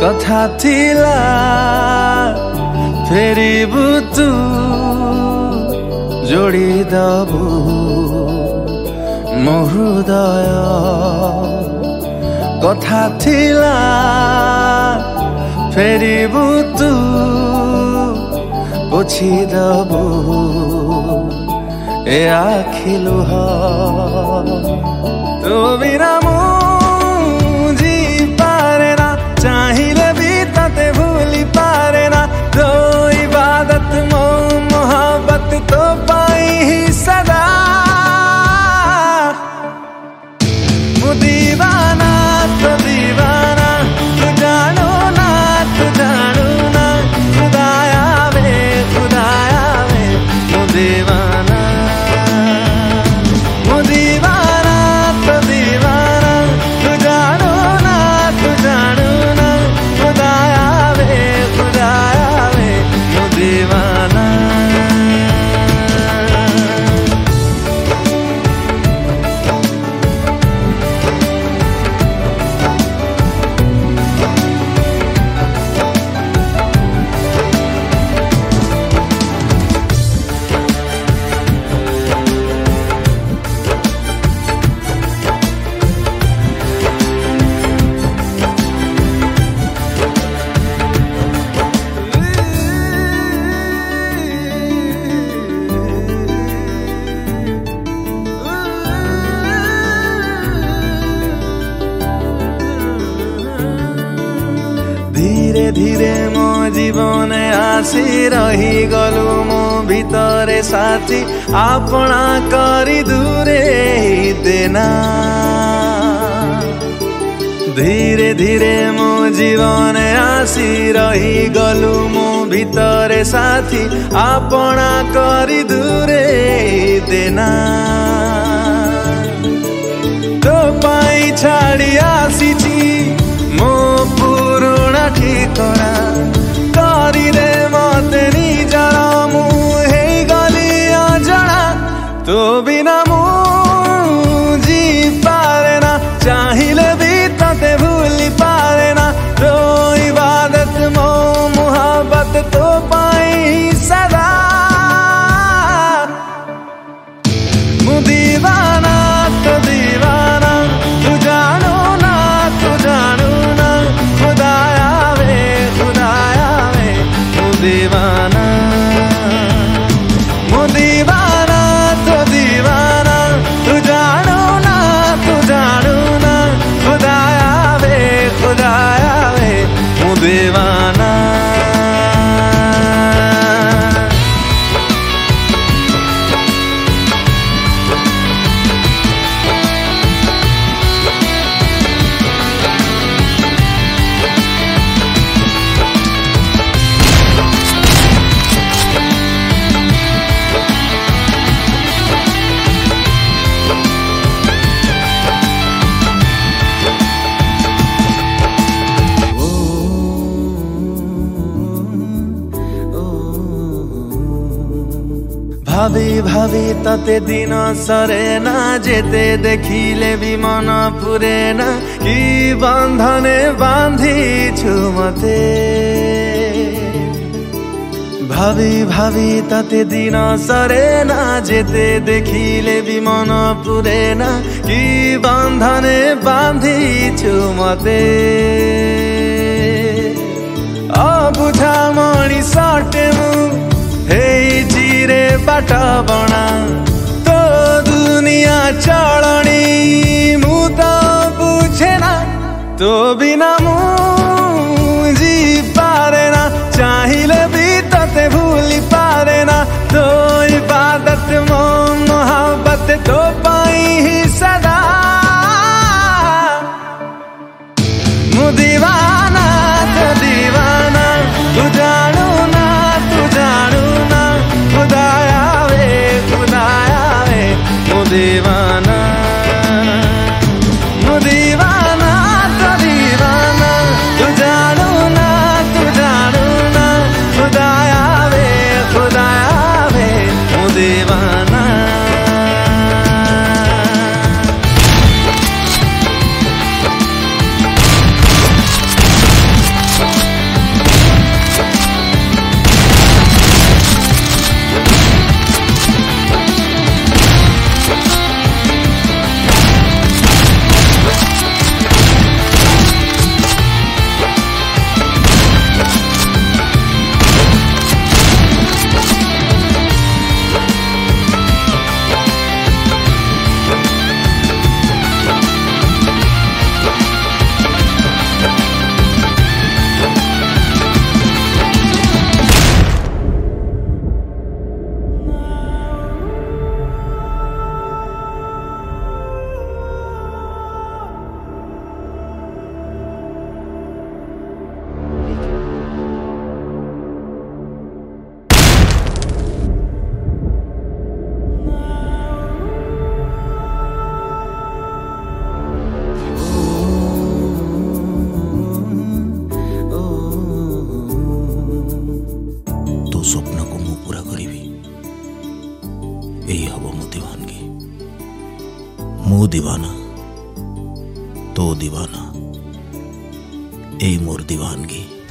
कथा थिला फेरिबु तू जोड़ी दबु मो हृदय कथा थिला फेरिबु तू पोछि दबु ए आखि लुह तो बिना मुझी पारे ना चाहिए भी तते भूली पारे ना तो इबादत मोहब्बत तो पाई ही सदा दीवाना तो दीवाना तू जानो ना खुदाया वे तू दीवाना तो दीवाना तू जानो ना खुदाया वे तू दीवाना। धीरे धीरे मो जीवन आसी रही गलु मो भितरे साथी आपना करी दूरे ही देना। धीरे धीरे मो जीवन आसी रही गलु मो भितरे साथी आपना करी दूरे ही देना। तो पाई छाड़ी आसीची मो पुरुणा ठिकना करी दे मते निजर मुहे गली अजणा तो बिना मुझी पारे ना चाहिए भी तते भूली पारे ना तो इबादत मोहब्बत तो पाई सदा दीवाना तो दीवाना तू जानो ना खुदाया वे तू दीवाना तो दीवाना तू जानो ना खुदाया वे तू दीवाना। भावी भावी तते दिन सरे ना जेते देखिले भी मन पुरे ना कि बंधने बांधिछु मते। भावी भावी तते दिन सरे ना जेते देखिले भी मन पुरे ना कि बंधने बांधिछु मते। अबुझा मणिषटे मु रे बाट बणा तो दुनिया चलनी मु तो बुझे ना तो बिना मुझी पारे ना चाहिए भी तते भूली पारे ना तो इबादत मोहब्बत तो पाई ही सदा दीवाना तो दीवाना तू जानो ना खुदाया वे तू दीवाना तो दीवाना এই মোর দিওয়ানগি।